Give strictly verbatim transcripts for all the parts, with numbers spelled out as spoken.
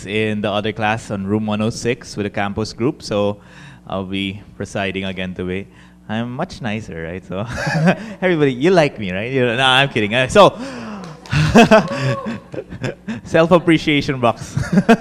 in the other class on room one oh six with the campus group, so I'll be presiding again today. I'm much nicer, right? So everybody, you like me, right? You, no, I'm kidding. Uh, So self-appreciation box.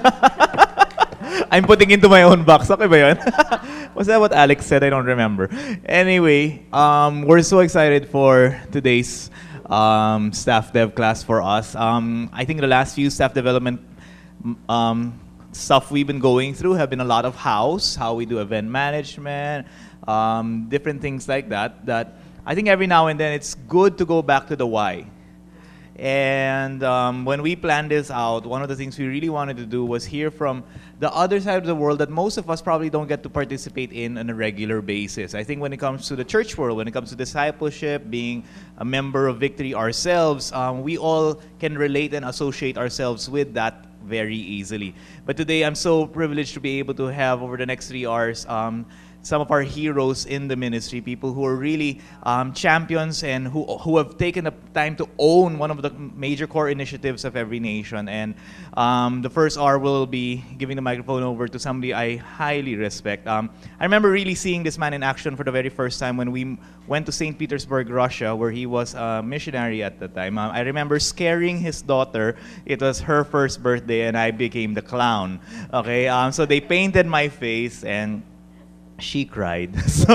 I'm putting into my own box. Okay ba yun? Was that what Alex said? I don't remember. Anyway, um, we're so excited for today's um, staff dev class for us. Um, I think the last few staff development um, stuff we've been going through have been a lot of house, how we do event management, um, different things like that. That I think every now and then it's good to go back to the why. And um, when we planned this out, one of the things we really wanted to do was hear from the other side of the world that most of us probably don't get to participate in on a regular basis. I think when it comes to the church world, when it comes to discipleship, being a member of Victory ourselves, um, we all can relate and associate ourselves with that very easily. But today, I'm so privileged to be able to have, over the next three hours, um, some of our heroes in the ministry, people who are really um, champions and who, who have taken the time to own one of the major core initiatives of every nation. And um, the first hour will be giving the microphone over to somebody I highly respect. Um, I remember really seeing this man in action for the very first time when we went to Saint Petersburg, Russia, where he was a missionary at the time. Um, I remember scaring his daughter. It was her first birthday, and I became the clown. Okay, um, so they painted my face, and she cried. So,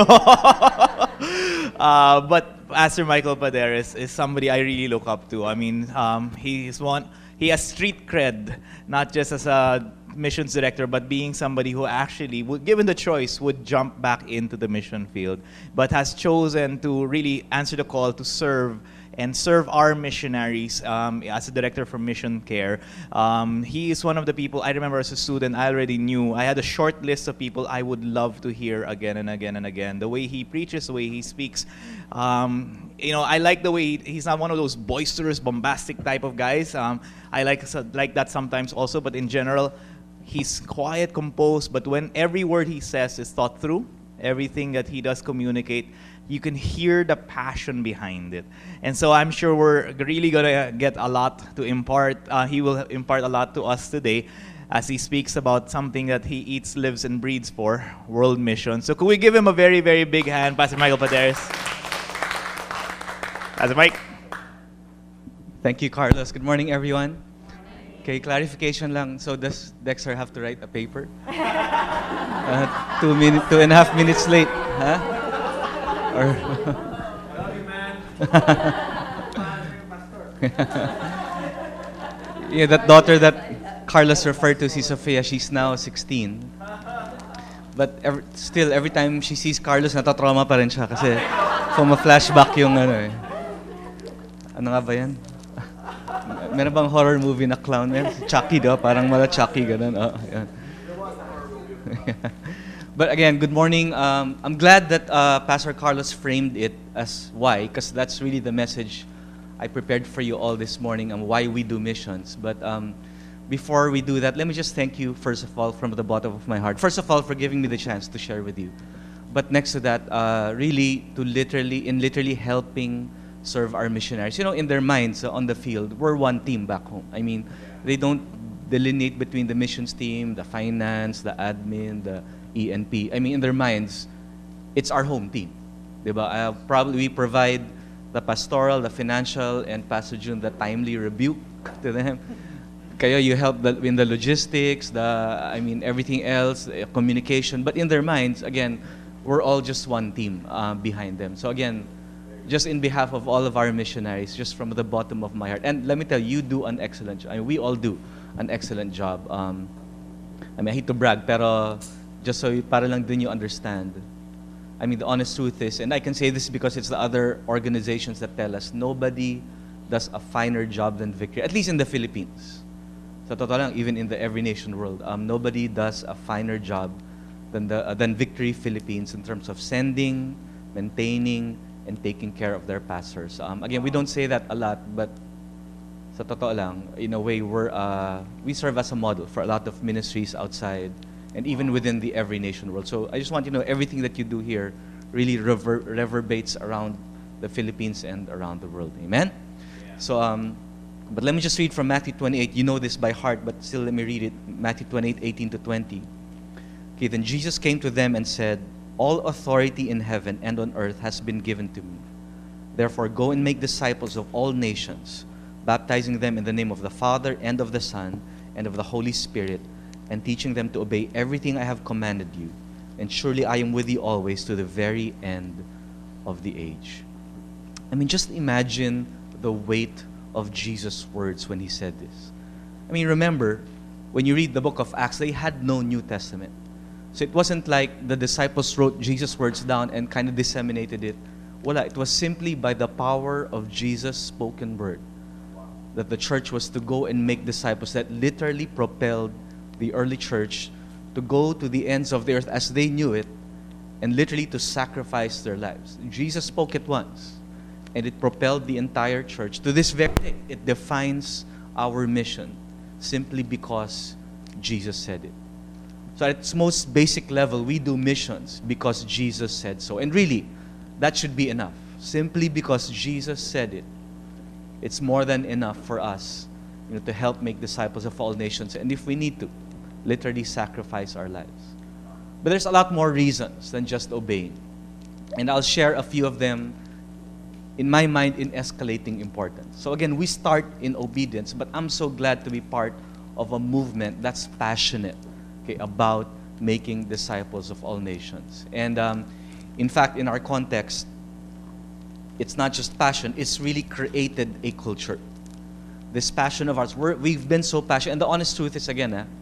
uh, but Pastor Michael Paderes is somebody I really look up to. I mean, um, he is one. He has street cred, not just as a missions director, but being somebody who actually, would, given the choice, would jump back into the mission field, but has chosen to really answer the call to serve and serve our missionaries um, as a director for Mission Care. Um, he is one of the people, I remember as a student, I already knew. I had a short list of people I would love to hear again and again and again. The way he preaches, the way he speaks. Um, you know, I like the way he, he's not one of those boisterous, bombastic type of guys. Um, I like, so, like that sometimes also, but in general, he's quiet, composed, but when every word he says is thought through, everything that he does communicate, you can hear the passion behind it. And so I'm sure we're really going to get a lot to impart. Uh, he will impart a lot to us today as he speaks about something that he eats, lives, and breathes for, world mission. So could we give him a very, very big hand, Pastor Michael Paderes? Pastor Mike. Thank you, Carlos. Good morning, everyone. Okay, clarification lang. So does Dexter have to write a paper? uh, two minute, two and a half minutes late, huh? Or yeah, that daughter that Carlos referred to, si Sophia, she's now sixteen. But every, still, every time she sees Carlos, natatrauma pa rin siya kasi puma-flashback yung ano eh. Ano nga ba yan? Meron bang horror movie na clown? Meron? Chucky, do? Parang mala Chucky, ganun. Oh, yan. But again, good morning. Um, I'm glad that uh, Pastor Carlos framed it as why, because that's really the message I prepared for you all this morning on why we do missions. But um, before we do that, let me just thank you, first of all, from the bottom of my heart. First of all, for giving me the chance to share with you. But next to that, uh, really, to literally, in literally helping serve our missionaries. You know, in their minds, uh, on the field, we're one team back home. I mean, they don't delineate between the missions team, the finance, the admin, the E N P. I mean, in their minds, it's our home team. Diba? Uh, probably we provide the pastoral, the financial, and Pastor June, the timely rebuke to them. Kayo, you help the, in the logistics, the, I mean, everything else, uh, communication. But in their minds, again, we're all just one team uh, behind them. So again, just in behalf of all of our missionaries, just from the bottom of my heart. And let me tell you, you do an excellent job. I mean, we all do an excellent job. Um, I mean, I hate to brag, pero just so you, para lang din you understand. I mean, the honest truth is, and I can say this because it's the other organizations that tell us, nobody does a finer job than Victory, at least in the Philippines. Sa totoo lang, even in the every nation world, um, nobody does a finer job than, the, uh, than Victory Philippines in terms of sending, maintaining, and taking care of their pastors. Um, again, we don't say that a lot, but sa totoo lang, in a way, we're, uh, we serve as a model for a lot of ministries outside and even within the every nation world. So I just want you to know everything that you do here really rever reverberates around the Philippines and around the world. Amen? Yeah. So um, But let me just read from Matthew twenty-eight. You know this by heart, but still let me read it. Matthew twenty-eight, eighteen to twenty. Okay, then Jesus came to them and said, all authority in heaven and on earth has been given to me. Therefore, go and make disciples of all nations, baptizing them in the name of the Father and of the Son and of the Holy Spirit, and teaching them to obey everything I have commanded you. And surely I am with you always to the very end of the age. I mean, just imagine the weight of Jesus' words when he said this. I mean, remember, when you read the book of Acts, they had no New Testament. So it wasn't like the disciples wrote Jesus' words down and kind of disseminated it. Well, it was simply by the power of Jesus' spoken word that the church was to go and make disciples, that literally propelled the early church to go to the ends of the earth as they knew it, and literally to sacrifice their lives. Jesus spoke it once, and it propelled the entire church. To this very day, it defines our mission simply because Jesus said it. So at its most basic level, we do missions because Jesus said so. And really, that should be enough. Simply because Jesus said it, it's more than enough for us, you know, to help make disciples of all nations. And if we need to, literally sacrifice our lives. But there's a lot more reasons than just obeying. And I'll share a few of them, in my mind, in escalating importance. So again, we start in obedience, but I'm so glad to be part of a movement that's passionate, okay, about making disciples of all nations. And um, in fact, in our context, it's not just passion, it's really created a culture. This passion of ours, we're, we've been so passionate. And the honest truth is, again, eh,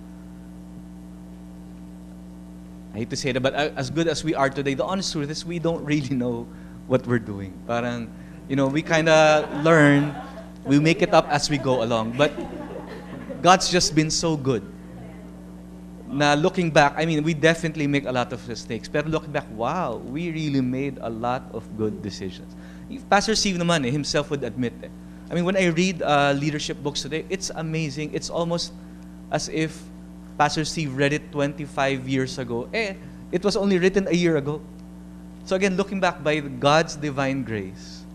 I hate to say that, but as good as we are today, the honest truth is we don't really know what we're doing. Parang, you know, we kind of learn, we make it up as we go along. But God's just been so good. Now, looking back, I mean, we definitely make a lot of mistakes. But looking back, wow, we really made a lot of good decisions. Pastor Steve naman, eh, himself would admit it. I mean, when I read uh, leadership books today, it's amazing. It's almost as if Pastor Steve read it twenty-five years ago. Eh, it was only written a year ago. So again, looking back by God's divine grace,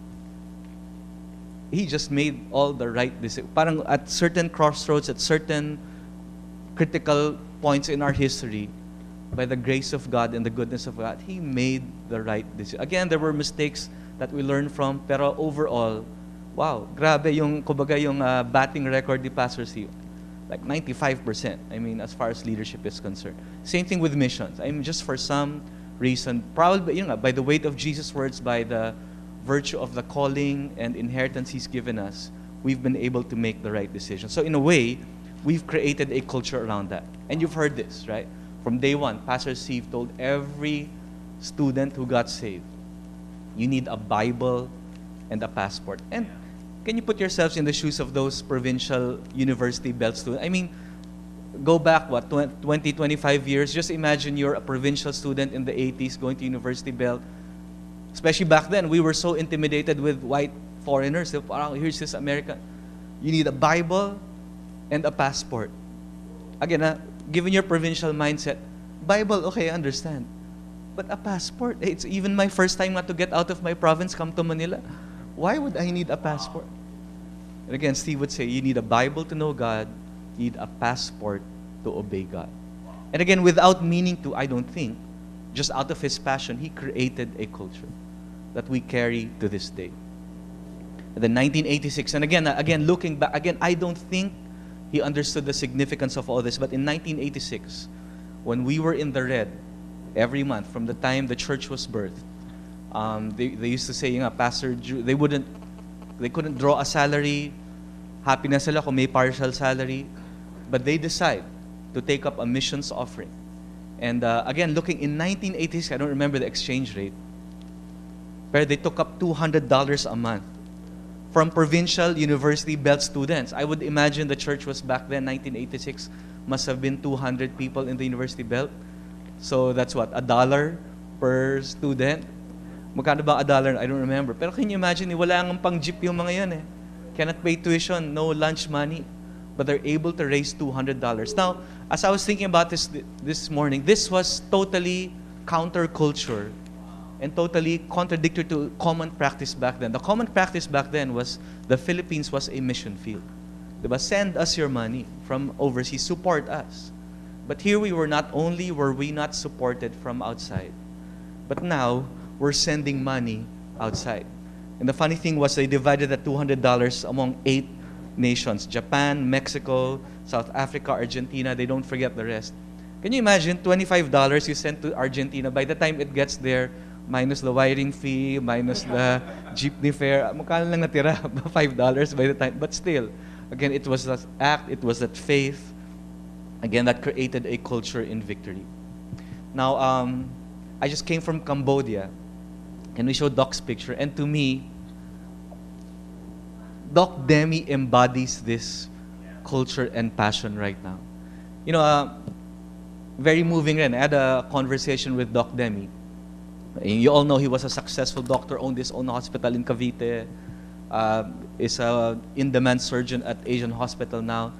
He just made all the right decisions. Parang at certain crossroads, at certain critical points in our history, by the grace of God and the goodness of God, He made the right decision. Again, there were mistakes that we learned from, pero overall, wow, grabe yung, kumbaga yung uh, batting record ni Pastor Steve. Like ninety-five percent, I mean, as far as leadership is concerned. Same thing with missions. I mean, just for some reason, probably, you know, by the weight of Jesus' words, by the virtue of the calling and inheritance He's given us, we've been able to make the right decision. So in a way, we've created a culture around that. And you've heard this, right? From day one, Pastor Steve told every student who got saved, you need a Bible and a passport. And can you put yourselves in the shoes of those provincial university belt students? I mean, go back, what, twenty, twenty-five years? Just imagine you're a provincial student in the eighties going to university belt. Especially back then, we were so intimidated with white foreigners. So, oh, here's this American. You need a Bible and a passport. Again, uh, given your provincial mindset, Bible, okay, I understand. But a passport, it's even my first time not to get out of my province, come to Manila. Why would I need a passport? And again, Steve would say, you need a Bible to know God, you need a passport to obey God. And again, without meaning to, I don't think, just out of his passion, he created a culture that we carry to this day. And then nineteen eighty-six, and again, again, looking back, again, I don't think he understood the significance of all this, but in nineteen eighty-six, when we were in the red every month from the time the church was birthed, um, they, they used to say, you know, Pastor Drew, they wouldn't, they couldn't draw a salary, happy na sila kung may partial salary, but they decide to take up a missions offering. And uh, again, looking in nineteen eighty-six, I don't remember the exchange rate, but they took up two hundred dollars a month from provincial university belt students. I would imagine the church was back then, nineteen eighty-six, must have been two hundred people in the university belt. So that's what, a dollar per student? Magkano ba a dollar? I don't remember. Pero can you imagine, wala nga pang jeep yung mga yun eh. Cannot pay tuition, no lunch money. But they're able to raise two hundred dollars. Now, as I was thinking about this this morning, this was totally counterculture and totally contradictory to common practice back then. The common practice back then was the Philippines was a mission field. Diba? Send us your money from overseas. Support us. But here we were, not only were we not supported from outside, but now we're sending money outside. And the funny thing was they divided the two hundred dollars among eight nations: Japan, Mexico, South Africa, Argentina. They don't forget the rest. Can you imagine twenty-five dollars you sent to Argentina? By the time it gets there, minus the wiring fee, minus the jeepney fare, magkano lang natira? five dollars by the time. But still, again, it was that act, it was that faith, again, that created a culture in victory. Now, um, I just came from Cambodia, and we showed Doc's picture, and to me, Doc Demi embodies this culture and passion right now. You know, uh, very moving rin. I had a conversation with Doc Demi. You all know he was a successful doctor, owned his own hospital in Cavite, uh, is a in-demand surgeon at Asian Hospital now.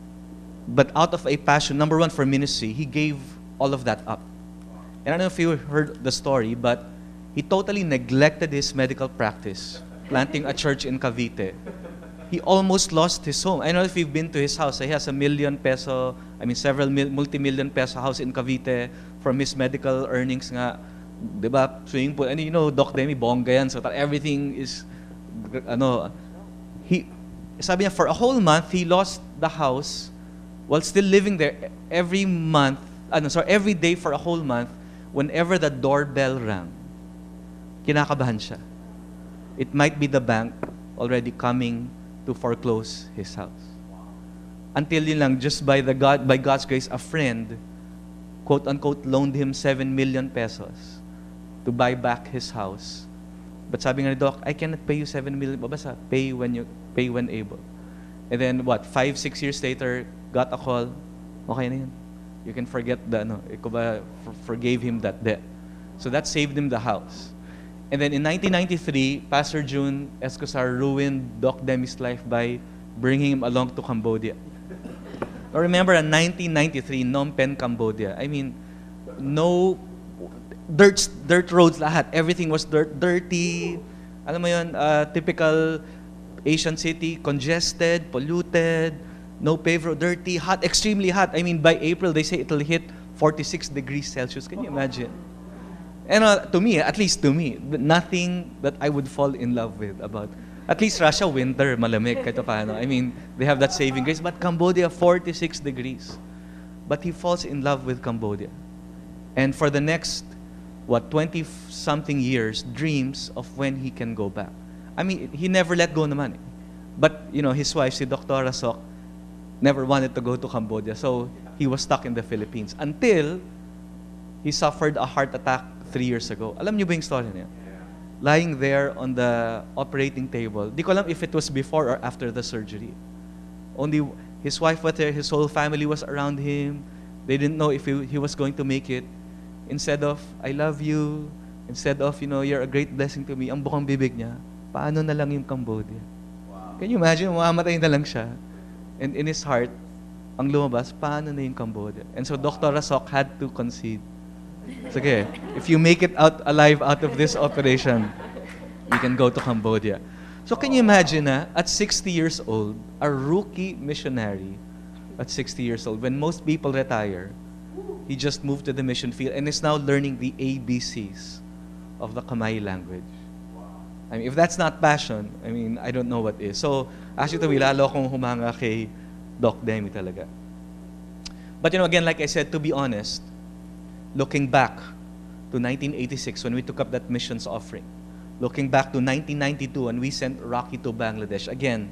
But out of a passion, number one, for ministry, he gave all of that up. And I don't know if you heard the story, but he totally neglected his medical practice, planting a church in Cavite. He almost lost his home. I don't know if you've been to his house. He has a million peso, I mean several mil, multi-million peso house in Cavite from his medical earnings nga. Diba? Swimming pool. And you know, Doc Demi, bongga yan. So everything is, ano, he, sabi niya, for a whole month, he lost the house while still living there every month, ano, sorry, every day for a whole month. Whenever the doorbell rang, kinakabahan siya. It might be the bank already coming to foreclose his house. Until yun lang, just by the God, by God's grace, a friend, quote unquote, loaned him seven million pesos to buy back his house. But sabi nga ni Doc, I cannot pay you seven million. Basta, pay when you pay when able. And then what? Five, six years later, got a call. Okay na yun. You can forget the ano. Ikaw ba forgave him that debt. So that saved him the house. And then in nineteen ninety-three, Pastor June Escosar ruined Doc Demi's life by bringing him along to Cambodia. Now remember, in nineteen ninety-three, Phnom Penh, Cambodia. I mean, no dirt, dirt roads lahat. Everything was dirt, dirty. Alam mo yun, uh, typical Asian city, congested, polluted, no paved road, dirty, hot, extremely hot. I mean, by April, they say it'll hit forty-six degrees Celsius. Can you imagine? And uh, to me, at least to me, nothing that I would fall in love with about. At least Russia, winter, malamig, kahit paano. I mean, they have that saving grace. But Cambodia, forty-six degrees. But he falls in love with Cambodia. And for the next, what, twenty-something years, dreams of when he can go back. I mean, he never let go naman. But, you know, his wife, si Doctor Sok, never wanted to go to Cambodia. So, he was stuck in the Philippines. Until he suffered a heart attack three years ago. Alam niyo ba yung story niya? Lying there on the operating table. Di ko alam if it was before or after the surgery. Only his wife was there, his whole family was around him. They didn't know if he, he was going to make it. Instead of, I love you, instead of, you know, you're a great blessing to me, ang bukang bibig niya, paano na lang yung Cambodia? Wow. Can you imagine, mamamatay na lang siya. And in his heart, ang lumabas, paano na yung Cambodia? And so Doctor Sok had to concede. Sige, if you make it out alive out of this operation, you can go to Cambodia. So can you imagine, ah, at sixty years old, a rookie missionary at sixty years old, when most people retire, he just moved to the mission field and is now learning the A B Cs of the Khmer language. I mean, if that's not passion, I mean, I don't know what is. So, actually, lalo akong humanga kay Doc Demi talaga. But you know, again, like I said, to be honest, looking back to nineteen eighty-six when we took up that missions offering, looking back to nineteen ninety-two when we sent Rocky to Bangladesh, again,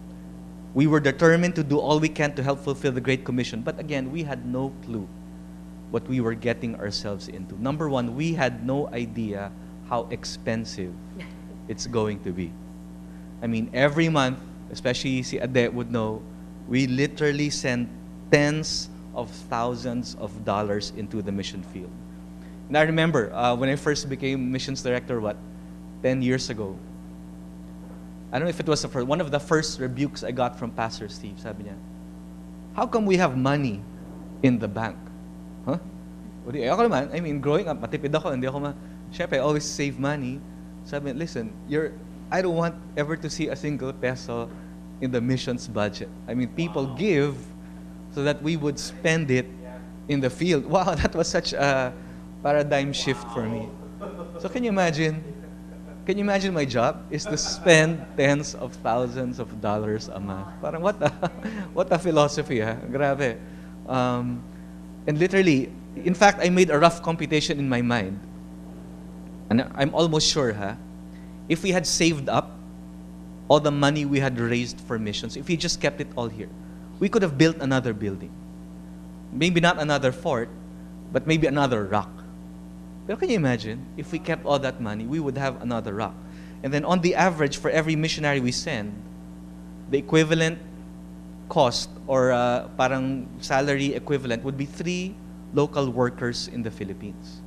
we were determined to do all we can to help fulfill the Great Commission. But again, we had no clue what we were getting ourselves into. Number one, we had no idea how expensive it's going to be. I mean, every month, especially si Ade would know, we literally send tens of thousands of dollars into the mission field. And I remember uh, when I first became missions director, what, ten years ago, I don't know if it was the first, one of the first rebukes I got from Pastor Steve. Sabi niya, how come we have money in the bank? Huh? Udi, ako naman, I mean, growing up, matipid ako, hindi ako ma... Siyempre, I always save money. Sabi niya, listen, you're, I don't want ever to see a single peso in the missions budget. I mean, people give so that we would spend it in the field. Wow, that was such a paradigm shift for me. So can you imagine? Can you imagine my job is to spend tens of thousands of dollars a month? Parang what a, what a philosophy, ha? Grabe. Um, and literally, in fact, I made a rough computation in my mind. And I'm almost sure, ha? If we had saved up all the money we had raised for missions, if we just kept it all here, we could have built another building. Maybe not another fort, but maybe another rock. But can you imagine, if we kept all that money, we would have another rock. And then on the average, for every missionary we send, the equivalent cost or uh, parang salary equivalent would be three local workers in the Philippines.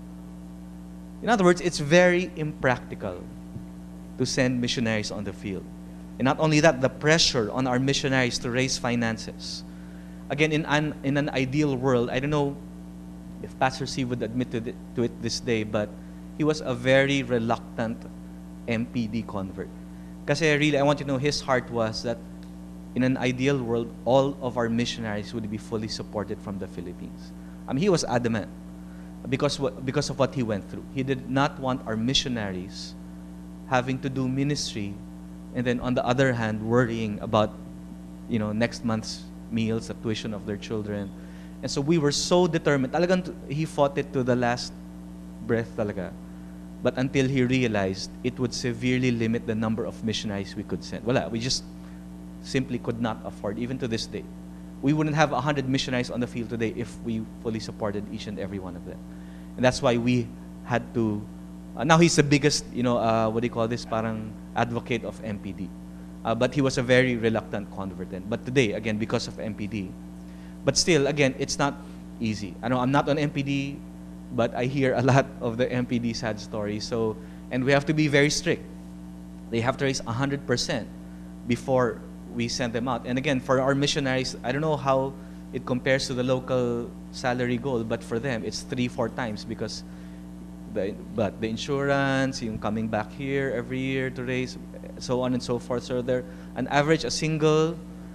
In other words, it's very impractical to send missionaries on the field. And not only that, the pressure on our missionaries to raise finances. Again, in an, in an ideal world, I don't know if Pastor C would admit to, the, to it this day, but he was a very reluctant M P D convert. Kasi really, I want you to know, his heart was that in an ideal world, all of our missionaries would be fully supported from the Philippines. I mean, he was adamant because, because of what he went through. He did not want our missionaries having to do ministry and then on the other hand, worrying about, you know, next month's meals, the tuition of their children. And so we were so determined. Talagang he fought it to the last breath talaga. But until he realized it would severely limit the number of missionaries we could send. Wala, we just simply could not afford, even to this day. We wouldn't have one hundred missionaries on the field today if we fully supported each and every one of them. And that's why we had to, uh, now he's the biggest, you know, uh, what do you call this, parang advocate of M P D. Uh, but he was a very reluctant convert then. But today, again, because of M P D. But still, again, it's not easy. I know I'm not on M P D, but I hear a lot of the M P D sad stories. So, and we have to be very strict. They have to raise one hundred percent before we send them out. And again, for our missionaries, I don't know how it compares to the local salary goal, but for them, it's three, four times because the, but the insurance, yung coming back here every year to raise, so on and so forth. So there, an average, a single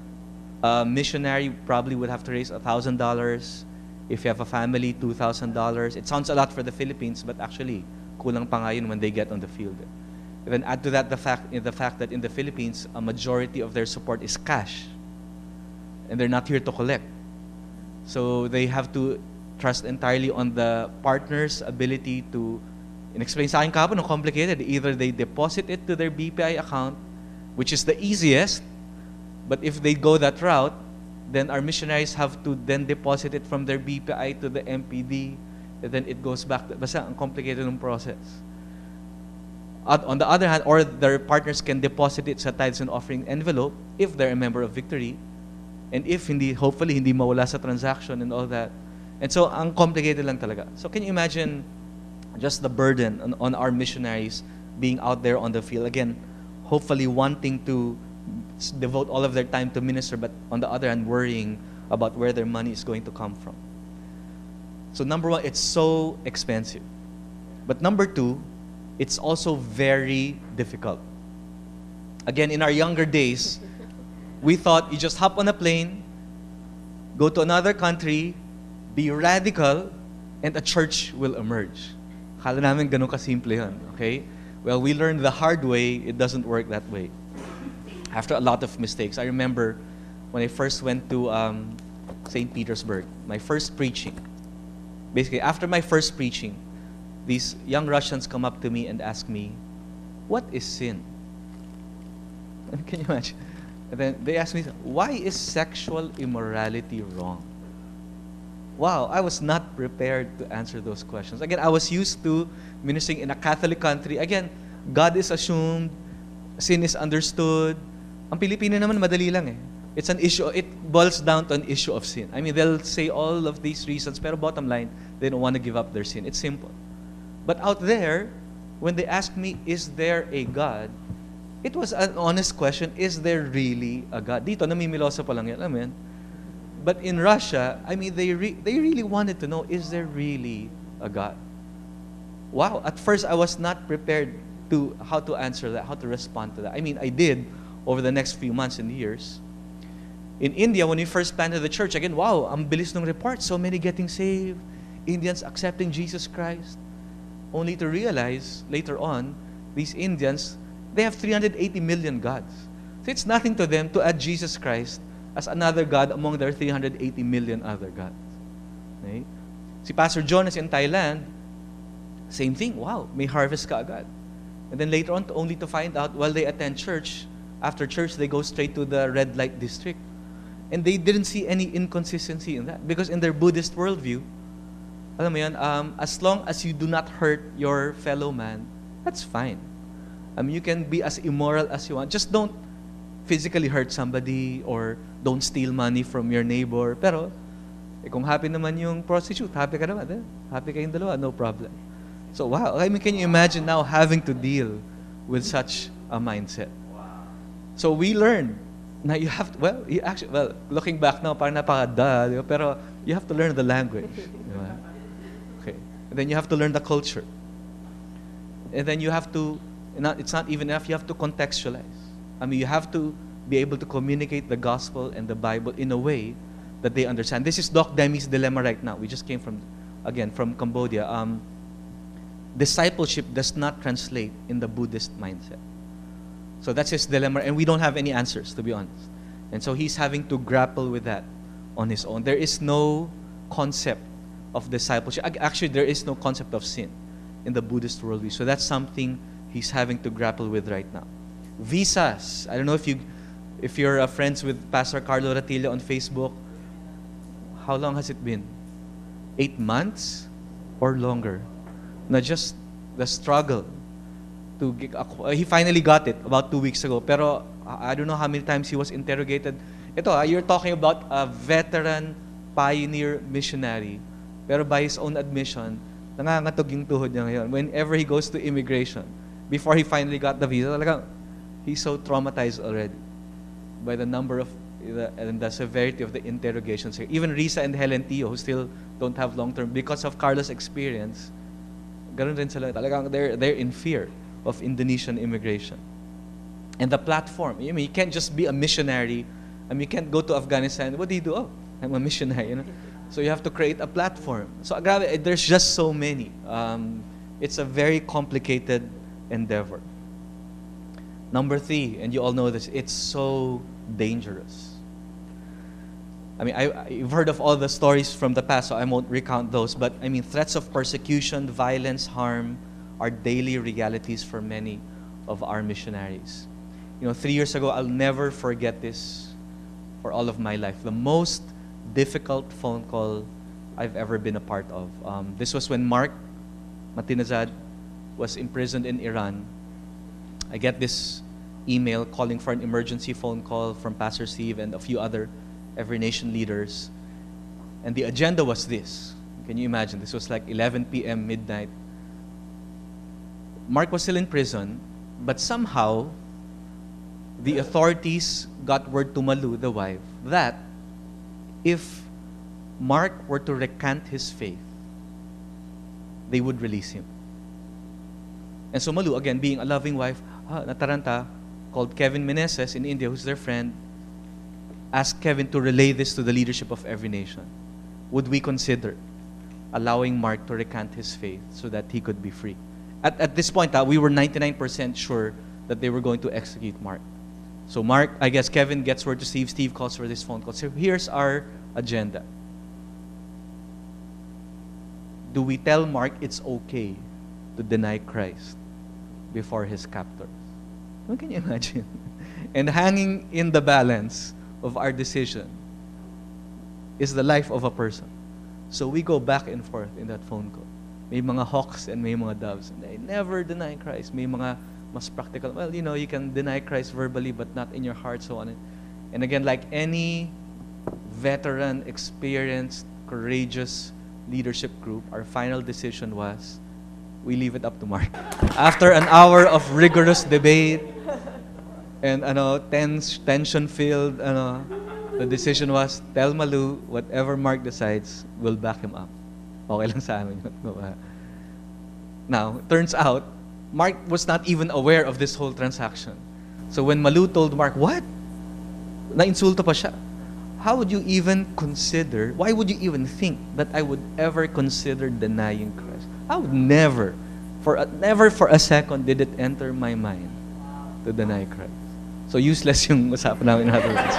uh, missionary probably would have to raise one thousand dollars. If you have a family, two thousand dollars. It sounds a lot for the Philippines, but actually, kulang pa nga yun when they get on the field. And then add to that the fact, the fact that in the Philippines, a majority of their support is cash. And they're not here to collect. So they have to trust entirely on the partner's ability to, in-explain sa akin kahapon, no, complicated. Either they deposit it to their B P I account, which is the easiest, but if they go that route, then our missionaries have to then deposit it from their B P I to the M P D, and then it goes back. To, basta, ang complicated ng process. On the other hand, or their partners can deposit it sa tithes and offering envelope if they're a member of Victory, and if hindi, hopefully hindi mawala sa transaction and all that. And so, ang complicated lang talaga. So, can you imagine just the burden on, on our missionaries being out there on the field? Again, hopefully wanting to devote all of their time to minister, but on the other hand, worrying about where their money is going to come from. So, number one, it's so expensive. But number two, it's also very difficult. Again, in our younger days, we thought you just hop on a plane, go to another country, be radical, and a church will emerge. Kala namin ganun kasimple yun, okay? Well, we learned the hard way, it doesn't work that way. After a lot of mistakes. I remember when I first went to um, Saint Petersburg, my first preaching. Basically, after my first preaching, these young Russians come up to me and ask me, what is sin? And can you imagine? And then they ask me, why is sexual immorality wrong? Wow, I was not prepared to answer those questions. Again, I was used to ministering in a Catholic country. Again, God is assumed, sin is understood. Ang Pilipino naman madali lang eh. It's an issue, it boils down to an issue of sin. I mean, they'll say all of these reasons, pero bottom line, they don't want to give up their sin. It's simple. But out there, when they asked me, is there a God? It was an honest question, is there really a God? Dito, namimilosa pa lang yan, amen? But in Russia, I mean, they, re- they really wanted to know, is there really a God? Wow, at first I was not prepared to how to answer that, how to respond to that. I mean, I did over the next few months and years. In India, when we first planted the church, again, wow, ang bilis ng report. So many getting saved, Indians accepting Jesus Christ. Only to realize later on, these Indians, they have three hundred eighty million gods. So it's nothing to them to add Jesus Christ as another God among their three hundred eighty million other gods. Okay? Si Pastor Jonas in Thailand, same thing. Wow, may harvest ka agad. And then later on, to, only to find out while they attend church, after church, they go straight to the red light district. And they didn't see any inconsistency in that. Because in their Buddhist worldview, alam mo yan, um, as long as you do not hurt your fellow man, that's fine. Um, you can be as immoral as you want. Just don't physically hurt somebody or don't steal money from your neighbor. Pero, eh, kung happy naman yung prostitute, happy ka naman. Eh? Happy kayong dalawa, no problem. So, wow. I mean, can you imagine now having to deal with such a mindset? So, we learned na you have to, well, you actually, well, looking back now, parang napaka-duh, di ba? Pero you have to learn the language. Di ba? Okay. And then you have to learn the culture. And then you have to, not, it's not even enough, you have to contextualize. I mean, you have to be able to communicate the gospel and the Bible in a way that they understand. This is Doc Demi's dilemma right now. We just came from, again, from Cambodia. Um, discipleship does not translate in the Buddhist mindset. So that's his dilemma, and we don't have any answers, to be honest. And so he's having to grapple with that on his own. There is no concept of discipleship. Actually, there is no concept of sin in the Buddhist worldview. So that's something he's having to grapple with right now. Visas. I don't know if you, if you're uh, friends with Pastor Carlo Ratilla on Facebook. How long has it been? Eight months or longer? Na just the struggle to get, uh, he finally got it about two weeks ago. Pero uh, I don't know how many times he was interrogated. Ito, uh, you're talking about a veteran pioneer missionary. Pero by his own admission, nangangatog yung tuhod niya ngayon. Whenever he goes to immigration, before he finally got the visa, talagang he's so traumatized already by the number of the, and the severity of the interrogations here. Even Risa and Helen Tio, who still don't have long-term, because of Carlos' experience, ganun rin sila. Talagang they're, they're in fear of Indonesian immigration. And the platform, I mean, you can't just be a missionary. I mean, you can't go to Afghanistan. What do you do? Oh, I'm a missionary, you know? So you have to create a platform. So grabe, there's just so many. Um, it's a very complicated endeavor. Number three, and you all know this, it's so dangerous. I mean, I, you've heard of all the stories from the past, so I won't recount those. But I mean, threats of persecution, violence, harm, are daily realities for many of our missionaries. You know, three years ago, I'll never forget this for all of my life. The most difficult phone call I've ever been a part of. Um, this was when Mark Matinazad was imprisoned in Iran. I get this email calling for an emergency phone call from Pastor Steve and a few other Every Nation leaders. And the agenda was this. Can you imagine? This was like eleven p.m., midnight. Mark was still in prison, but somehow the authorities got word to Malu, the wife, that if Mark were to recant his faith, they would release him. And so Malu, again, being a loving wife, ah, nataranta, called Kevin Meneses in India, who's their friend, asked Kevin to relay this to the leadership of Every Nation. Would we consider allowing Mark to recant his faith so that he could be free? At, at this point, uh, we were ninety-nine percent sure that they were going to execute Mark. So Mark, I guess Kevin gets word to Steve. Steve calls for this phone call. So here's our agenda. Do we tell Mark it's okay to deny Christ before his captors? What can you imagine? And hanging in the balance of our decision is the life of a person. So we go back and forth in that phone call. May mga hawks and may mga doves. And they never deny Christ. May mga mas practical. Well, you know, you can deny Christ verbally but not in your heart, so on. And again, like any veteran, experienced, courageous leadership group, our final decision was, we leave it up to Mark. After an hour of rigorous debate and ano, tense, tension-filled, ano, the decision was, tell Malu, whatever Mark decides, we'll back him up. Okay lang sa amin yun. Now, turns out, Mark was not even aware of this whole transaction. So when Malu told Mark, what? Na-insulto pa siya. How would you even consider, why would you even think that I would ever consider denying Christ? I would never, for a, never for a second did it enter my mind to deny Christ. So useless yung usapan namin in other words.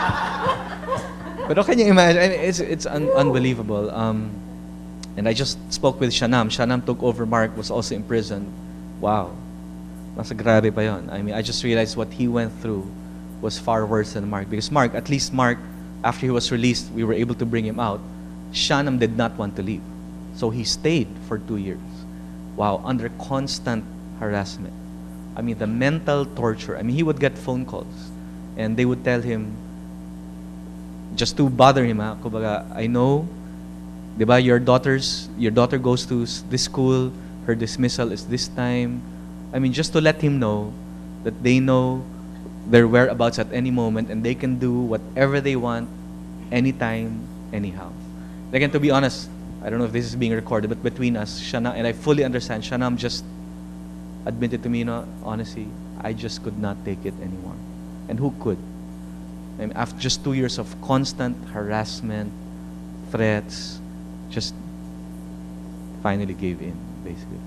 But can you imagine? I mean, it's it's un- unbelievable. Um, and I just spoke with Shanam. Shanam took over. Mark was also imprisoned. Wow. Nasa grabe pa yun. I mean, I just realized what he went through was far worse than Mark. Because Mark, at least Mark, after he was released, we were able to bring him out. Shanam did not want to leave. So he stayed for two years. Wow, under constant harassment. I mean, the mental torture. I mean, he would get phone calls. And they would tell him, just to bother him, ha, kumbaga, I know, di ba, your daughter's, your daughter goes to this school, her dismissal is this time. I mean, just to let him know that they know their whereabouts at any moment and they can do whatever they want, anytime, anyhow. Again, to be honest, I don't know if this is being recorded, but between us, Shana, and I fully understand, Shanam just admitted to me, you know, honestly, I just could not take it anymore. And who could? I mean, after just two years of constant harassment, threats, just finally gave in, basically.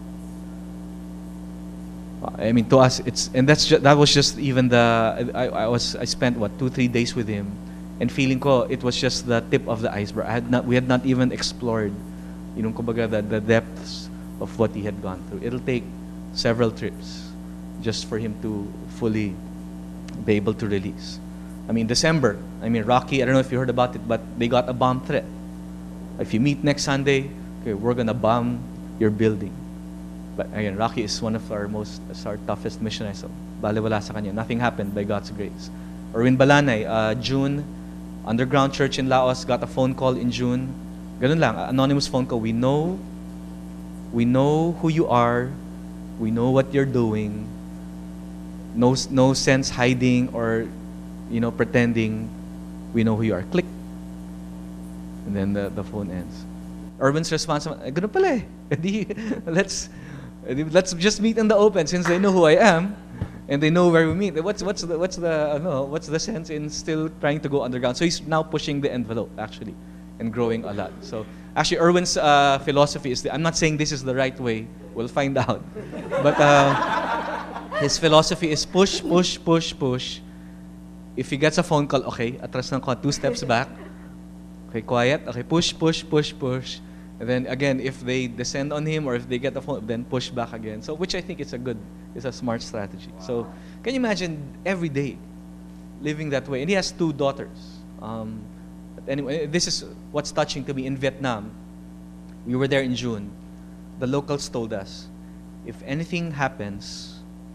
I mean, to us, it's and that's just, that was just even the I, I was I spent what two three days with him, and feeling ko it was just the tip of the iceberg. I had not we had not even explored, you know, kumbaga the, the depths of what he had gone through. It'll take several trips just for him to fully be able to release. I mean, December. I mean, Rocky. I don't know if you heard about it, but they got a bomb threat. If you meet next Sunday, okay, we're gonna bomb your building. But again, Rocky is one of our most, is our toughest missionaries. So, baliwala sa kanya. Nothing happened by God's grace. Erwin Balanay, uh, June, Underground Church in Laos, got a phone call in June. Ganun lang, anonymous phone call. We know, we know who you are. We know what you're doing. No, no sense hiding or, you know, pretending. We know who you are. Click. And then the, the phone ends. Erwin's response, ganun pala eh. Let's, let's just meet in the open since they know who I am and they know where we meet. What's what's the what's the uh, no, what's the sense in still trying to go underground? So he's now pushing the envelope actually and growing a lot. So actually, Erwin's uh, philosophy is the, I'm not saying this is the right way. We'll find out. But uh, his philosophy is push, push, push, push. If he gets a phone call, okay, atras ng two steps back. Okay, quiet. Okay, push, push, push, push. And then again, if they descend on him or if they get the phone, then push back again. So, which I think is a good, is a smart strategy. Wow. So, can you imagine every day living that way? And he has two daughters. Um, but anyway, this is what's touching to me. In Vietnam, we were there in June. The locals told us, if anything happens,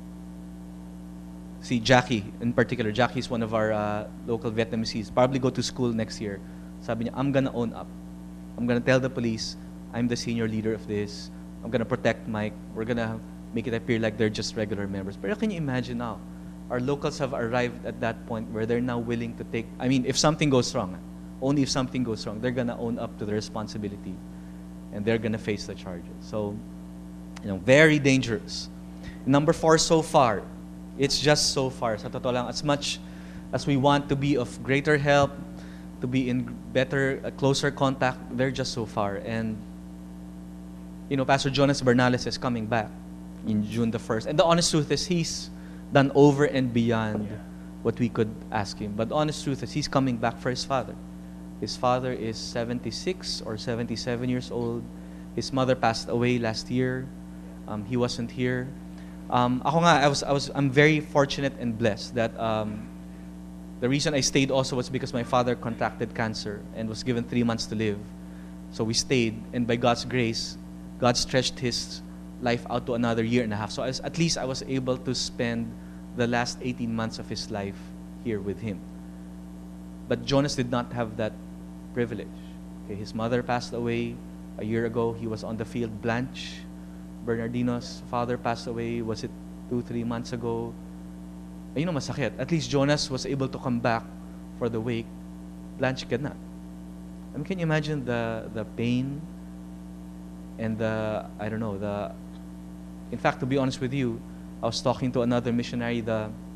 see Jackie in particular. Jackie is one of our uh, local Vietnamese. Probably go to school next year. Sabi niya, I'm gonna own up. I'm going to tell the police, I'm the senior leader of this. I'm going to protect Mike. We're going to make it appear like they're just regular members. But can you imagine now? Our locals have arrived at that point where they're now willing to take, I mean, if something goes wrong, only if something goes wrong, they're going to own up to the responsibility and they're going to face the charges. So, you know, very dangerous. Number four, so far. It's just so far. Sa totoo lang, as much as we want to be of greater help, to be in better, uh, closer contact, they're just so far. And, you know, Pastor Jonas Bernales is coming back in June the first. And the honest truth is he's done over and beyond yeah. what we could ask him. But the honest truth is he's coming back for his father. His father is seventy-six or seventy-seven years old. His mother passed away last year. Um, he wasn't here. Um, ako nga, I was, I was, I'm very fortunate and blessed that um, the reason I stayed also was because my father contracted cancer and was given three months to live. So we stayed, and by God's grace, God stretched his life out to another year and a half. So I was, at least I was able to spend the last eighteen months of his life here with him. But Jonas did not have that privilege. Okay, his mother passed away a year ago. He was on the field. Blanche Bernardino's father passed away, was it two, three months ago? You know, masakit. At least Jonas was able to come back for the wake. Blanche could not. I mean, can you imagine the, the pain and the, I don't know, the, in fact, to be honest with you, I was talking to another missionary, the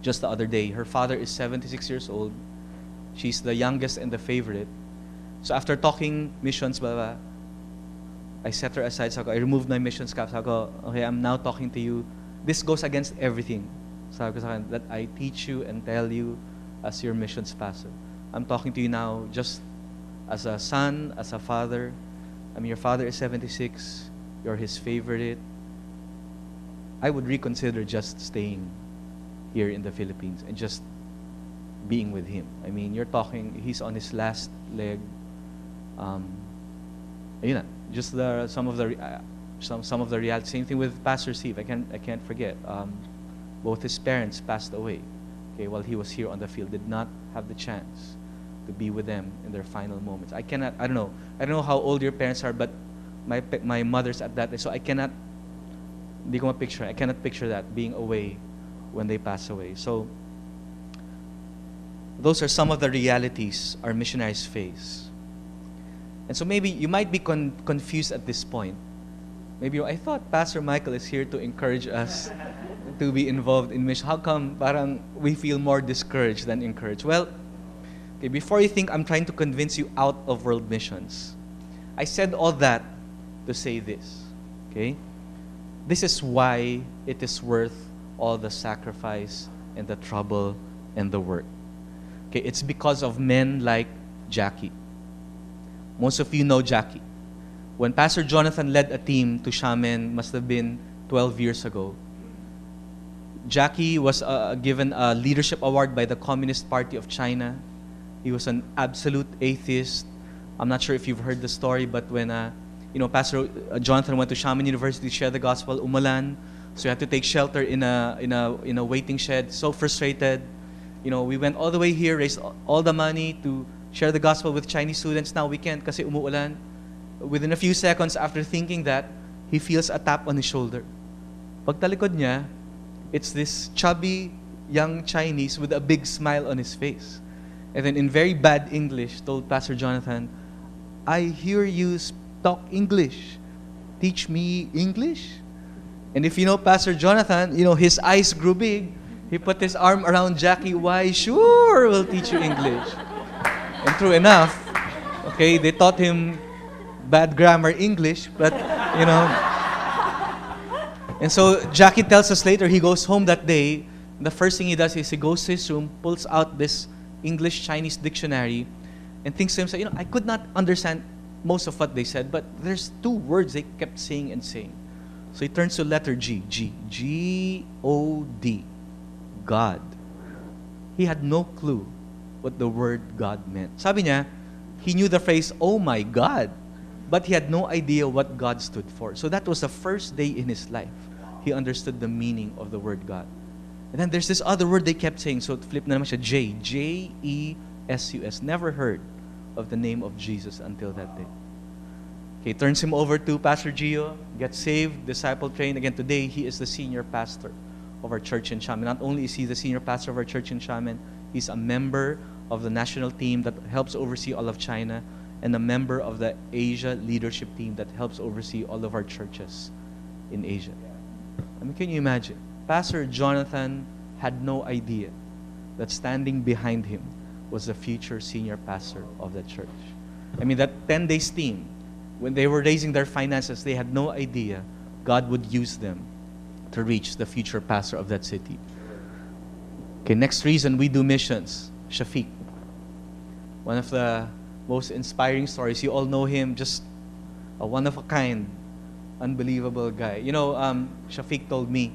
just the other day. Her father is seventy-six years old. She's the youngest and the favorite. So after talking missions, blah, blah, I set her aside. So I removed my missions cap. So ako, okay, I'm now talking to you. This goes against everything. Sabi ko sa akin, that I teach you and tell you as your missions pastor. I'm talking to you now just as a son, as a father. I mean, your father is seventy-six. You're his favorite. I would reconsider just staying here in the Philippines and just being with him. I mean, you're talking, he's on his last leg. Um, ayun na, just the, some of the uh, some some of the reality. Same thing with Pastor Steve. I can't I can't forget. Um, both his parents passed away. Okay, while he was here on the field, did not have the chance to be with them in their final moments. I cannot. I don't know. I don't know how old your parents are, but my my mother's at that age, so I cannot. Hindi ko ma-picture. I cannot picture that being away when they pass away. So those are some of the realities our missionaries face. And so maybe you might be con- confused at this point. Maybe I thought Pastor Michael is here to encourage us to be involved in mission. How come parang we feel more discouraged than encouraged? Well, okay, before you think I'm trying to convince you out of world missions, I said all that to say this. Okay? This is why it is worth all the sacrifice and the trouble and the work. Okay, it's because of men like Jackie. Most of you know Jackie. When Pastor Jonathan led a team to Xiamen, must have been twelve years ago, Jackie was uh, given a leadership award by the Communist Party of China. He was an absolute atheist. I'm not sure if you've heard the story, but when uh, you know Pastor uh, Jonathan went to Xiamen University to share the gospel, umulan, so he had to take shelter in a in a in a waiting shed. So frustrated, you know, we went all the way here, raised all the money to share the gospel with Chinese students. Now we can't kasi umuulan. Within a few seconds after thinking that, he feels a tap on his shoulder. Pagtalikod niya, it's this chubby young Chinese with a big smile on his face. And then in very bad English, told Pastor Jonathan, I hear you talk English. Teach me English? And if you know Pastor Jonathan, you know, his eyes grew big. He put his arm around Jackie. Why, sure, we'll teach you English. And true enough, okay, they taught him bad grammar English, but, you know. And so Jackie tells us later, he goes home that day, the first thing he does is he goes to his room, pulls out this English-Chinese dictionary, and thinks to himself, you know, I could not understand most of what they said, but there's two words they kept saying and saying. So he turns to letter G, G, G O D, God. He had no clue what the word God meant. Sabi niya, he knew the phrase, oh my God, but he had no idea what God stood for. So that was the first day in his life he understood the meaning of the word God. And then there's this other word they kept saying, so flip na naman siya, J, J E S U S. Never heard of the name of Jesus until that day. Okay, turns him over to Pastor Gio, gets saved, disciple trained. Again, today he is the senior pastor of our church in Xiamen. Not only is he the senior pastor of our church in Xiamen, he's a member of the national team that helps oversee all of China, and a member of the Asia leadership team that helps oversee all of our churches in Asia. I mean, can you imagine? Pastor Jonathan had no idea that standing behind him was the future senior pastor of the church. I mean, that ten days team, when they were raising their finances, they had no idea God would use them to reach the future pastor of that city. Okay, next reason we do missions, Shafiq. One of the most inspiring stories. You all know him, just a one-of-a-kind, unbelievable guy. You know, um, Shafiq told me,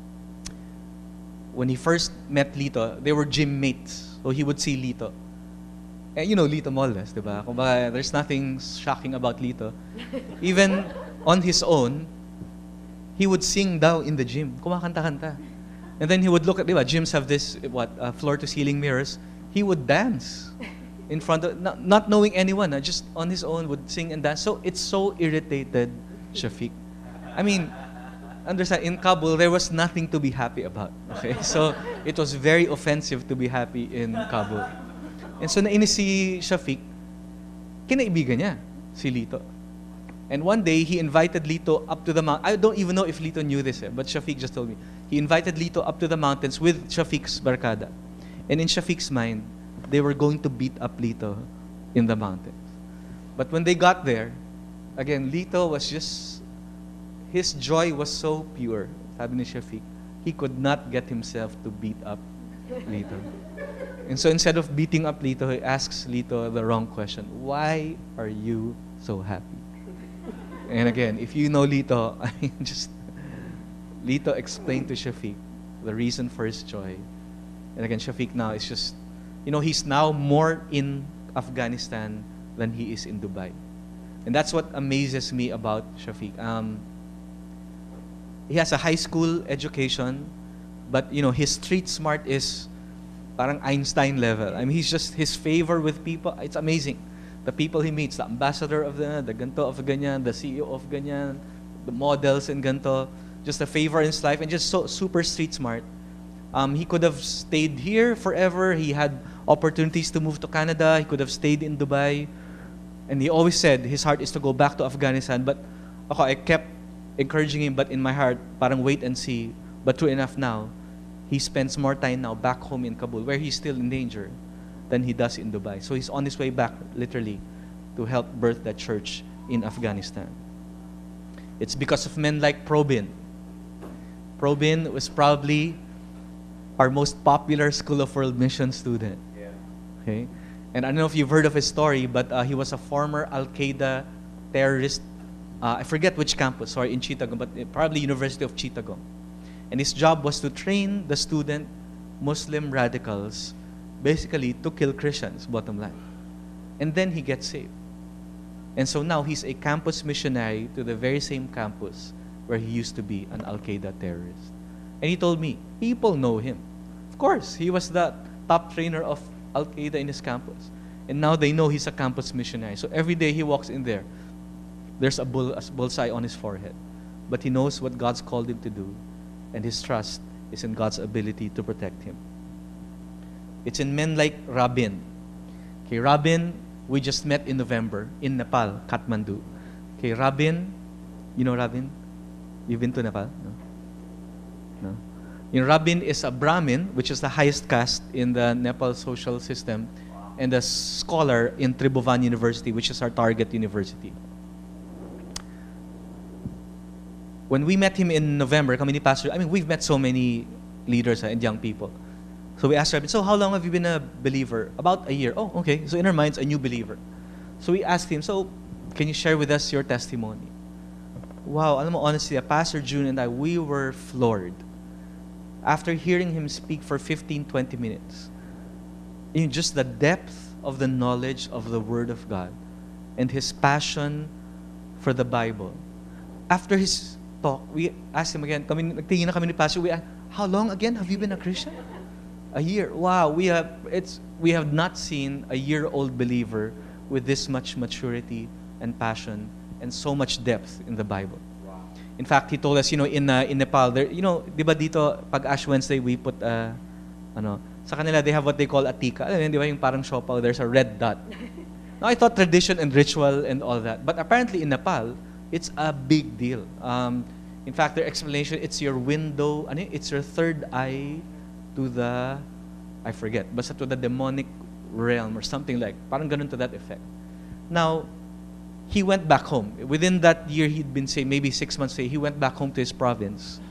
when he first met Lito, they were gym mates. So he would see Lito. And you know, Lito Moldes, di ba? Kumbaga, there's nothing shocking about Lito. Even on his own, he would sing daw in the gym. Kumakanta-kanta. And then he would look at, di ba, gyms have this, what, uh, floor-to-ceiling mirrors. He would dance in front of, not, not knowing anyone, uh, just on his own would sing and dance. So it's so irritated Shafiq. I mean, understand, in Kabul, there was nothing to be happy about. Okay? So it was very offensive to be happy in Kabul. And so nainis si Shafiq, kinaibigan niya si Lito. And one day, he invited Lito up to the mountain. I don't even know if Lito knew this, eh, but Shafiq just told me. he invited Lito up to the mountains with Shafiq's barkada. And in Shafiq's mind, they were going to beat up Lito in the mountains. But when they got there, again, Lito was just, his joy was so pure. Sabi ni Shafiq, he could not get himself to beat up Lito. And so instead of beating up Lito, he asks Lito the wrong question. Why are you so happy? And again, if you know Lito, I mean, just, Lito explained to Shafiq the reason for his joy. And again, Shafiq now is just, you know, he's now more in Afghanistan than he is in Dubai. And that's what amazes me about Shafiq. Um, he has a high school education, but, you know, his street smart is parang Einstein level. I mean, he's just, his favor with people, it's amazing. The people he meets, the ambassador of the, the ganto of ganyan, the C E O of ganyan, the models and ganto, just a favor in his life, and just so super street smart. Um, he could have stayed here forever. He had opportunities to move to Canada. He could have stayed in Dubai. And he always said his heart is to go back to Afghanistan. But ako, I kept encouraging him, but in my heart, parang wait and see. But true enough now, he spends more time now back home in Kabul, where he's still in danger, than he does in Dubai. So he's on his way back, literally, to help birth that church in Afghanistan. It's because of men like Probin. Probin was probably our most popular School of World Mission student. Yeah. Okay? And I don't know if you've heard of his story, but uh, he was a former Al-Qaeda terrorist. Uh, I forget which campus, sorry, in Chittagong, but probably University of Chittagong. And his job was to train the student Muslim radicals, basically to kill Christians, bottom line. And then he gets saved. And so now he's a campus missionary to the very same campus where he used to be an Al-Qaeda terrorist. And he told me, people know him. Of course, he was the top trainer of Al-Qaeda in his campus. And now they know he's a campus missionary. So every day he walks in there, there's a, bull, a bullseye on his forehead. But he knows what God's called him to do. And his trust is in God's ability to protect him. It's in men like Rabin. Okay, Rabin, we just met in November in Nepal, Kathmandu. Okay, Rabin, you know Rabin? You've been to Nepal? No? No? You know, Rabin is a Brahmin, which is the highest caste in the Nepal social system, and a scholar in Tribhuvan University, which is our target university. When we met him in November, kami ni Pastor, I mean, we've met so many leaders uh, and young people. So we asked Rabin, so how long have you been a believer? About a year. Oh, okay. So in our minds, a new believer. So we asked him, so can you share with us your testimony? Wow, alam mo, honestly, uh, Pastor June and I, we were floored. After hearing him speak for fifteen, twenty minutes, in just the depth of the knowledge of the Word of God and his passion for the Bible. After his talk, we asked him again, kami, nagtingin na kami ni Pastor, we asked, how long again have you been a Christian? A year. Wow, we have it's we have not seen a year-old believer with this much maturity and passion and so much depth in the Bible. Wow. In fact, he told us, you know, in uh, in Nepal, there, you know, di ba dito pag Ash Wednesday we put uh, ano, sa kanila they have what they call a tika. Alam mo, di ba yung parang siopaw, there's a red dot. Now I thought tradition and ritual and all that, but apparently in Nepal, it's a big deal. Um, in fact, their explanation, it's your window, ano, it's your third eye to the, I forget, basta to the demonic realm or something like, parang ganun to that effect. Now, he went back home. Within that year, he'd been, say, maybe six months, say, he went back home to his province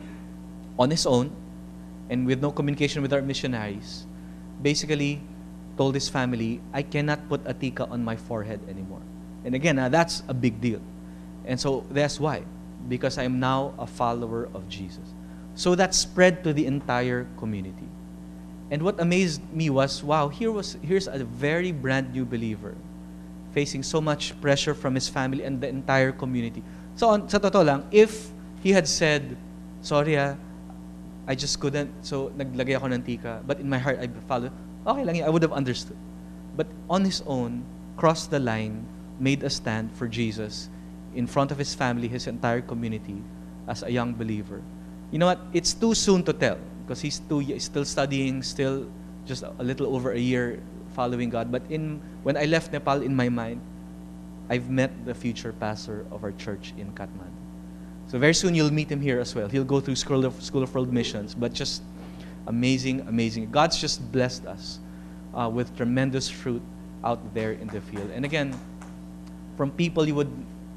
on his own and with no communication with our missionaries. Basically, told his family, I cannot put a tika on my forehead anymore. And again, uh, that's a big deal. And so that's why. Because I'm now a follower of Jesus. So that spread to the entire community. And what amazed me was, wow, here was here's a very brand new believer facing so much pressure from his family and the entire community. So on, sa totoo lang, if he had said, sorry ah, I just couldn't, so naglagay ako ng tika, but in my heart I followed, okay lang yun, I would have understood. But on his own, crossed the line, made a stand for Jesus in front of his family, his entire community, as a young believer. You know what? It's too soon to tell because he's too still studying, still just a little over a year following God. But in when I left Nepal, in my mind, I've met the future pastor of our church in Kathmandu. So very soon you'll meet him here as well. He'll go through School of, School of World Missions, but just amazing, amazing. God's just blessed us uh, with tremendous fruit out there in the field. And again, from people you would,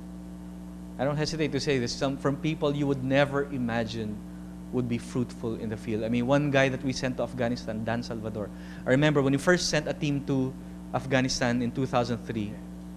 I don't hesitate to say this, some from people you would never imagine would be fruitful in the field. I mean, one guy that we sent to Afghanistan, Dan Salvador. I remember when we first sent a team to Afghanistan in two thousand three,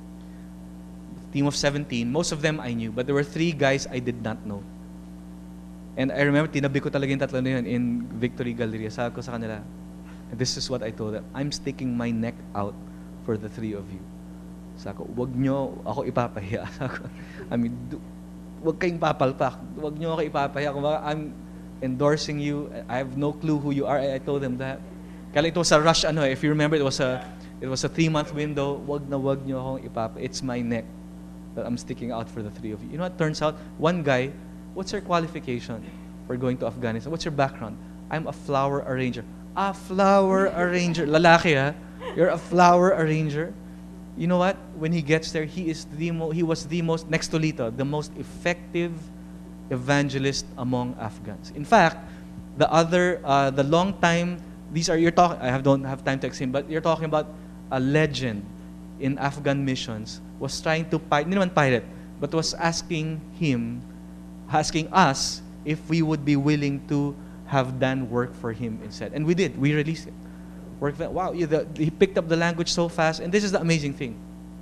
team of seventeen, most of them I knew, but there were three guys I did not know. And I remember, tinabi ko talaga yung tatlo na yun in Victory Galleria. Sabi ko sa kanila, and this is what I told them, I'm sticking my neck out for the three of you. Sabi ko, wag nyo ako ipapahiya. I mean, wag kayong papalpak. Wag nyo ako ipapahiya. Kung I'm endorsing you, I have no clue who you are. I, I told them that. Kaya ito was a rush, ano, if you remember, it was a it was a three-month window. Wag na wag nyo akong ipapa. It's my neck that I'm sticking out for the three of you. You know what turns out? One guy, what's your qualification for going to Afghanistan? What's your background? I'm a flower arranger. A flower arranger. Lalaki, ha? You're a flower arranger. You know what? When he gets there, he is the mo- he was the most, next to Lito, the most effective evangelist among Afghans. In fact, the other, uh, the long time, these are, you're talking, I have, don't have time to explain, but you're talking about a legend in Afghan missions was trying to pirate, hindi naman pirate, but was asking him, asking us if we would be willing to have Dan work for him instead. And we did. We released it. Work for, wow, you, the, he picked up the language so fast. And this is the amazing thing.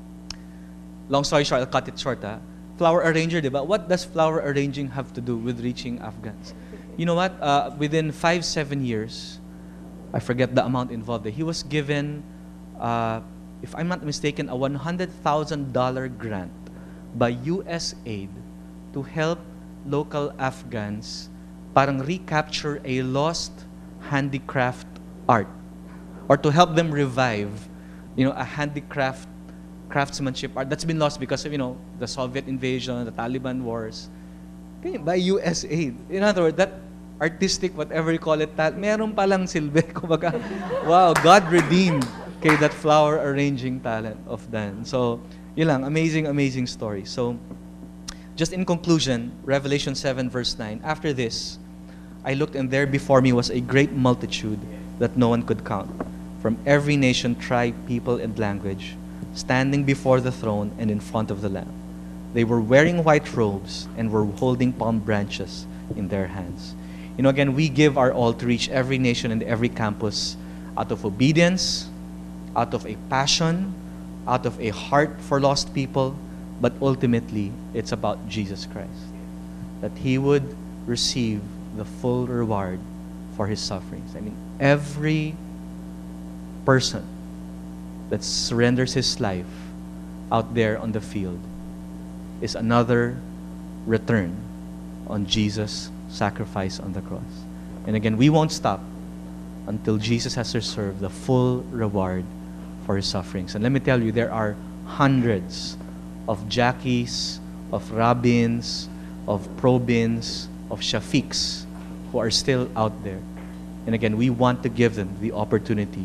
Long story short, I'll cut it short. Ha? Flower arranger, diba? What does flower arranging have to do with reaching Afghans? You know what? Uh, within five, seven years, I forget the amount involved there, he was given, uh, if I'm not mistaken, a one hundred thousand dollars grant by U S Aid to help local Afghans parang recapture a lost handicraft art, or to help them revive, you know, a handicraft craftsmanship art that's been lost because of, you know, the Soviet invasion, the Taliban wars. By U S Aid. In other words, that artistic, whatever you call it, that meron palang silbi. Kumbaga, wow, God redeemed okay, that flower arranging talent of Dan. So, yun lang, amazing, amazing story. So, just in conclusion, Revelation seven verse nine, after this, I looked and there before me was a great multitude that no one could count, from every nation, tribe, people, and language, standing before the throne and in front of the Lamb. They were wearing white robes and were holding palm branches in their hands. You know, again, we give our all to reach every nation and every campus out of obedience, out of a passion, out of a heart for lost people, but ultimately, it's about Jesus Christ. That He would receive the full reward for His sufferings. I mean, every person that surrenders his life out there on the field is another return on Jesus' sacrifice on the cross. And again, we won't stop until Jesus has reserved the full reward for His sufferings. And let me tell you, there are hundreds of Jackies, of Rabins, of Probins, of Shafiqs who are still out there. And again, we want to give them the opportunity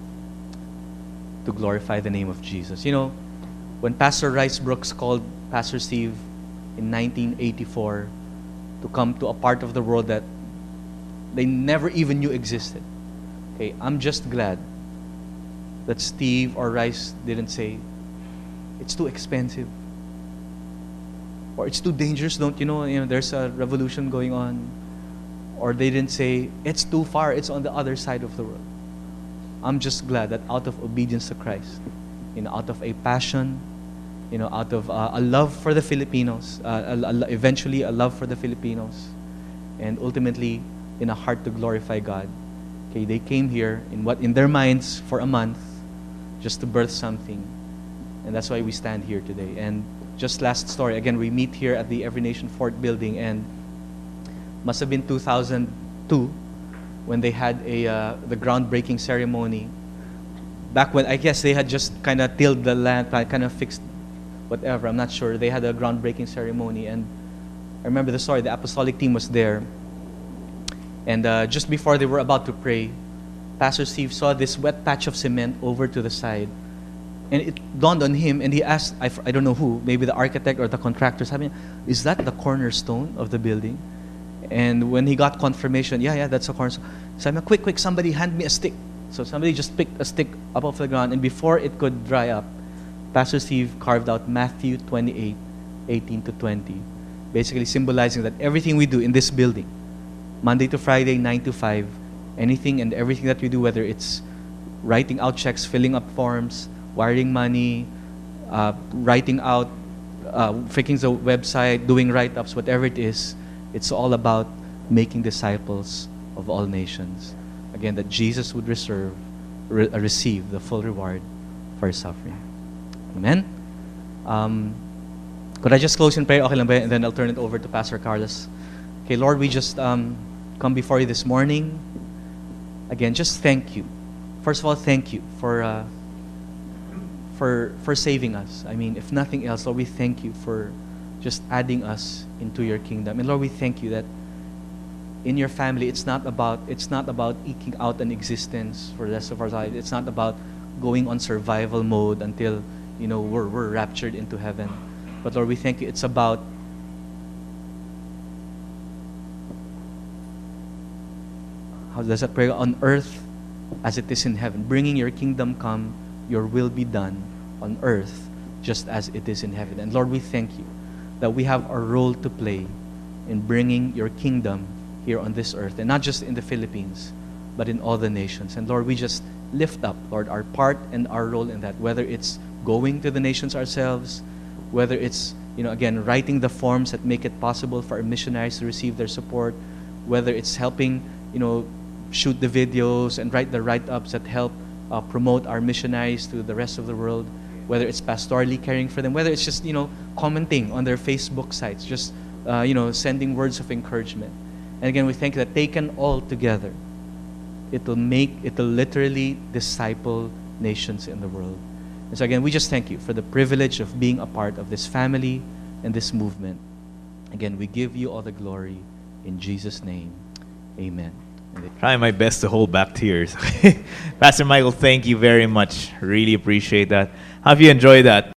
to glorify the name of Jesus. You know, when Pastor Rice Brooks called Pastor Steve in nineteen eighty-four to come to a part of the world that they never even knew existed, okay, I'm just glad that Steve or Rice didn't say, it's too expensive, or it's too dangerous, don't you know, you know, there's a revolution going on, or they didn't say, it's too far, it's on the other side of the world. I'm just glad that out of obedience to Christ, you know, out of a passion, you know, out of uh, a love for the Filipinos, uh, a, a, eventually a love for the Filipinos, and ultimately in a heart to glorify God. Okay, they came here in what in their minds for a month, just to birth something, and that's why we stand here today. And just last story, again, we meet here at the Every Nation Fort building, and must have been two thousand two. When they had a uh, the groundbreaking ceremony. Back when, I guess they had just kind of tilled the land, kind of fixed whatever, I'm not sure. They had a groundbreaking ceremony, and I remember the story, the apostolic team was there, and uh, just before they were about to pray, Pastor Steve saw this wet patch of cement over to the side, And it dawned on him, and he asked, I, f- I don't know who, maybe the architect or the contractor, sabi niya, is that the cornerstone of the building? And when he got confirmation, yeah, yeah, that's a cornerstone. Sabi niya, quick, quick, somebody hand me a stick. So somebody just picked a stick up off the ground, and before it could dry up, Pastor Steve carved out Matthew twenty-eight, eighteen to twenty, basically symbolizing that everything we do in this building, Monday to Friday, nine to five, anything and everything that we do, whether it's writing out checks, filling up forms, wiring money, uh, writing out, uh, fixing the website, doing write-ups, whatever it is, it's all about making disciples of all nations. Again, that Jesus would reserve, re- uh, receive the full reward for his suffering. Amen? Um, could I just close in prayer? Okay lang ba? And then I'll turn it over to Pastor Carlos. Okay, Lord, we just um, come before you this morning. Again, just thank you. First of all, thank you for uh, for for saving us. I mean, if nothing else, Lord, we thank you for just adding us into your kingdom. And Lord, we thank you that in your family, it's not about it's not about eking out an existence for the rest of our life. It's not about going on survival mode until you know we're we're raptured into heaven. But Lord, we thank you. It's about how does that pray on earth as it is in heaven, bringing your kingdom come, your will be done on earth just as it is in heaven. And Lord, we thank you that we have a role to play in bringing your kingdom here on this earth, and not just in the Philippines, but in all the nations. And Lord, we just lift up, Lord, our part and our role in that, whether it's going to the nations ourselves, whether it's, you know, again, writing the forms that make it possible for our missionaries to receive their support, whether it's helping, you know, shoot the videos and write the write-ups that help uh, promote our missionaries to the rest of the world, whether it's pastorally caring for them, whether it's just, you know, commenting on their Facebook sites, just, uh, you know, sending words of encouragement. And again, we thank you that taken all together, it will make, it will literally disciple nations in the world. And so again, we just thank you for the privilege of being a part of this family and this movement. Again, we give you all the glory in Jesus' name. Amen. Trying my best to hold back tears. Pastor Michael, thank you very much. Really appreciate that. How have you enjoyed that?